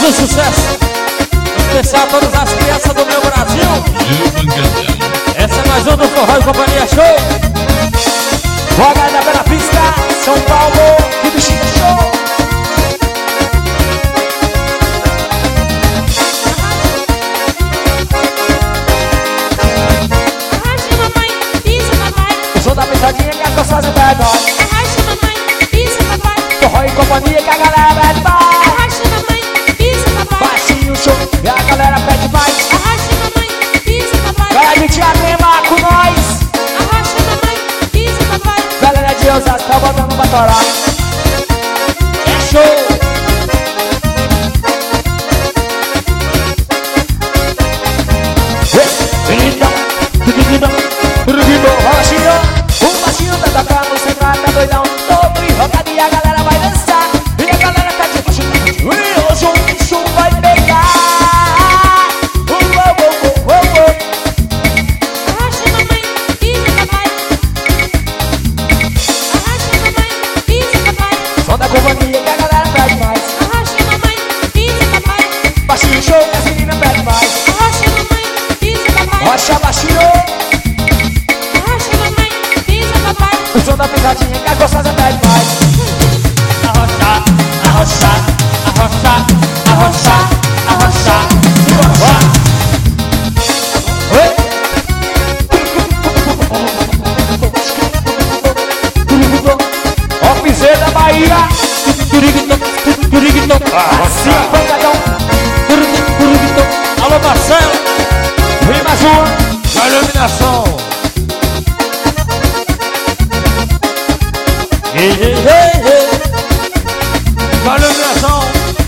o sucesso. Especial a todas as crianças do meu Brasil. Essa é mais um do Forró e Companhia Show. Roga da Bela Pista, São Paulo, que bichinho show. Arraste mamãe, pisa papai. Eu sou da pisadinha que as gostosa é nós. Arraste mamãe, pisa papai. Forró e Companhia que a galera é nós. Arraste mamãe, pisa papai. Baixinho o show e a galera pede mais. Arraste mamãe, pisa papai. Vai de Diadema com nós. Arraste mamãe, pisa papai. Galera de Osasco tá botando pra torar. É show. Baixinho, o baixinho tá tocando, cê tá doidão. Todo enrocado e a galera vai dançar. E a galera tá de baixo. E hoje o bicho vai pegar. Arraste mamãe, pisa papai. Arraste mamãe, pisa papai. Só da Companhia que a galera pede mais. Arraste mamãe, pisa papai. Baixinho show que as meninas pedem mais. Arraste mamãe, pisa papai. Rocha baixinho, Arraste mamãe, pisa papai. o som da pisadinha que as gostosas pedem mais. Arrochar, arrochar, arrochar, arrochar, arrochar, arrochar. Oi? Ó, piseiro da Bahia. Assim, pancadão. Alô, Marcelo, Vem mais uma. a iluminação. A iluminação.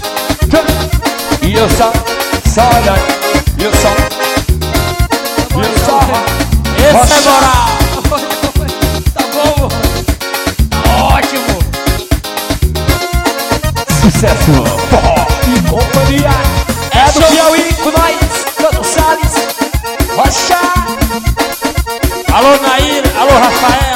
E eu só, daí. E eu só. Esse é moral. Tá bom? Tá ótimo. Sucesso. Forró e Companhia. É do Piauí com nós. Dona Salles. Rocha. Alô, Nair. Alô, Rafael.